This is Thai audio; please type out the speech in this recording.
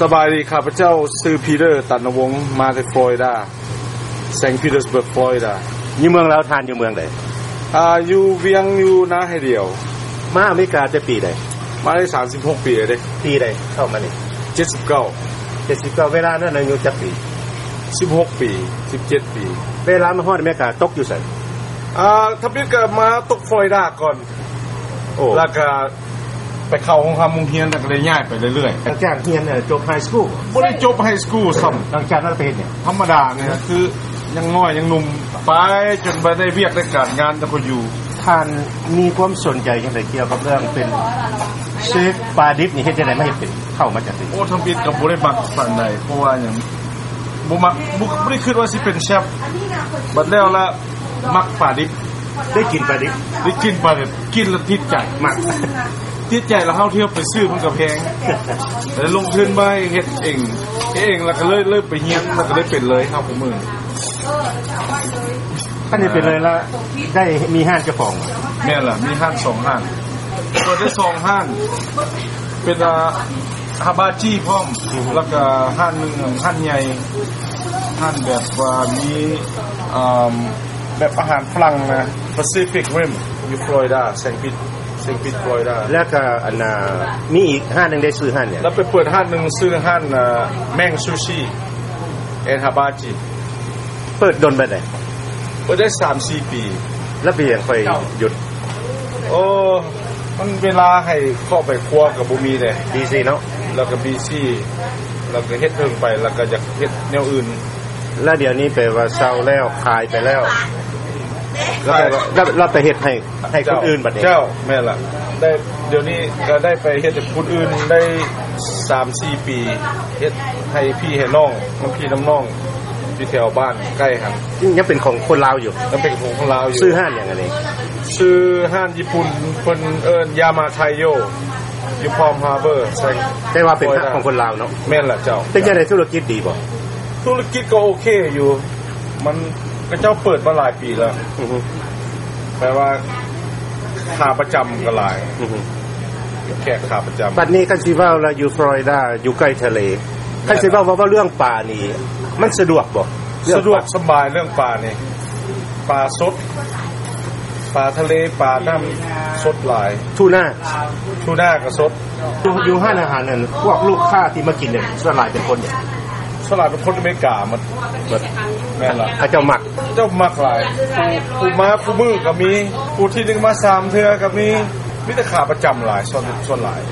สบายดีข้าพเจ้าชื่อพีเตอร์ตันวงศ์มาจากฟลอริดาเซนต์ปีเตอร์สเบิร์กฟลอริดาอยู่เมืองลาวทานอยู่เมืองใดอยู่เวียงอยู่นาให้เดียวมาอเมริกาจะปีใดมาได้36ปีเลยเด้ปีใดเข้ามานี่79เวลานั้นอายุจักปี 16ปี17ปีเวลามาฮอดอเมริกาตกอยู่ไสถ้าพี่ก็มาตกฟลอริดาก่อนแล้วก็ไปเข้าห้องคำมุงเฮียนแล้วก็เลยย้ายไปเรื่อยๆหลังจากเรียนจบไฮสคูลบ่ได้จบไฮสคูลซ้ํหลังจากนั้นไปเฮ็ดหยังธรรมดาเนี่ยคือยังน้อยยังหนุ่มไปจนไปได้เวียกได้การงานแล้วก็อยู่ท่านมีความสนใจจังได๋เกี่ยวกับเรื่องเป็นเชฟปลาดิบนี่เฮ็ดจังได๋มาเฮ็ดเป็นเข้ามาจากโอ้ทำบิดก็บ่ได้มักปานใดเพราะว่าหยังบ่มักบ่ได้คิดว่าสิเป็นเชฟบัดแล้วละมักปลาดิบได้กินปลาดิบได้กินปลาดิบกินแล้วติดใจมักติดใจแล้วเฮาเที่ยวไปซื้อมันก็แพงแล้วลงทุนไปเฮ็ดเองแล้วก็เลยไปเรียนแล้วก็ได้เป็นเลยครับผมมื้ออันนี้เป็นเลยแล้วได้มีห้างเจ้าของแม่นล่ะมีห้าง2ห้างก็ได้2ห้างเป็นฮาบาจิพร้อมแล้วก็ห้างนึงห้างใหญ่ห้างแบบว่ามีแบบอาหารฝรั่งนะ Pacific Rim อยู่ฟลอริดาเซนต์ปีฟลอริดาแล้วก็อันมีอีกห้างนึงได้ซื้อห้างเนี่ยแล้วไปเปิดห้างนึงซื้อห้างแม่งซูชิฮาบาจิเปิดดนไปได้เปิดได้ 3-4 ปีแล้วปียังค่อยหยุดโอ้มันเวลาให้เข้าไปครัวกับบ่มีเด้ BC เนาะแล้วก็ BC แล้วก็เฮ็ดเพิ่งไปแล้วก็อยากเฮ็ดแนวอื่นแล้วเดี๋ยวนี้แปลว่าเซาแล้วขายไปแล้วแล้วไปเฮ็ดให้คนอื่นบัดนี้เจ้าแม่นล่ะได้เดี๋ยวนี้ก็ได้ไปเฮ็ดให้คนอื่นได้ 3-4 ปีเฮ็ดให้พี่ให้น้องน้องพี่น้องน้องที่แถวบ้านใกล้ครับยังเป็นของคนลาวอยู่ยังเป็นของคนลาวอยู่ซื้อห้างอย่างไรซื้อห้างญี่ปุ่นเพิ่นยามาไทโยอยู่พอมฮาร์เบอร์ใช่ได้ว่าเป็นของคนลาวเนาะแม่นล่ะเจ้าเป็นจังได๋ธุรกิจดีบ่ธุรกิจก็โอเคอยู่มันก็เจ้าเปิดมาหลายปีแล้วแปลว่าค่าประจำก็หลายแค่ค่าประจำบัดนี้คันสิว่าเราอยู่ฟลอริดาอยู่ใกล้ทะเลคันสิว่าเรื่องปลานี่มันสะดวกบ่สะดวกสบายเรื่องปลานี่ปลาสดปลาทะเลปลาน้ำสดหลายทูน่าก็สดอยู่ห้างอาหารนั่นพวกลูกค้าที่มากินเนี่ยส่วนหลายเป็นคนเนี่ยส่วนหลายเป็นคนอเมริกามันแม่นล่ะเจ้ามักหลายผู้มาผู้มือก็มีผู้ที่นึงมา3เทื่อก็มีแต่ขาประจำหลายส่วนหลาย